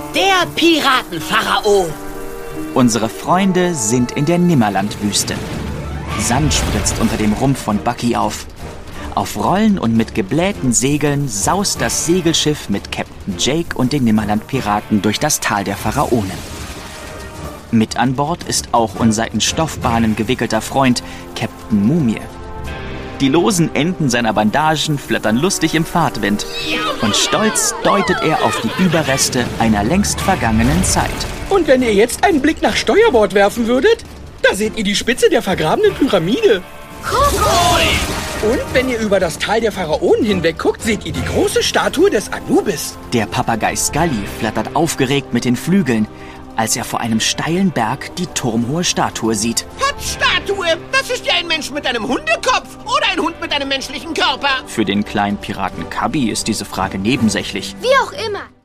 Der Piratenpharao. Unsere Freunde sind in der Nimmerlandwüste. Sand spritzt unter dem Rumpf von Bucky auf. Auf Rollen und mit geblähten Segeln saust das Segelschiff mit Captain Jake und den Nimmerland-Piraten durch das Tal der Pharaonen. Mit an Bord ist auch unser in Stoffbahnen gewickelter Freund Captain Mumie. Die losen Enden seiner Bandagen flattern lustig im Fahrtwind und stolz deutet er auf die Überreste einer längst vergangenen Zeit. Und wenn ihr jetzt einen Blick nach Steuerbord werfen würdet, da seht ihr die Spitze der vergrabenen Pyramide. Und wenn ihr über das Tal der Pharaonen hinweg guckt, seht ihr die große Statue des Anubis. Der Papagei Scully flattert aufgeregt mit den Flügeln, als er vor einem steilen Berg die turmhohe Statue sieht. Statue, das ist ja ein Mensch mit einem Hundekopf oder ein Hund mit einem menschlichen Körper. Für den kleinen Piraten Cubby ist diese Frage nebensächlich. Wie auch immer.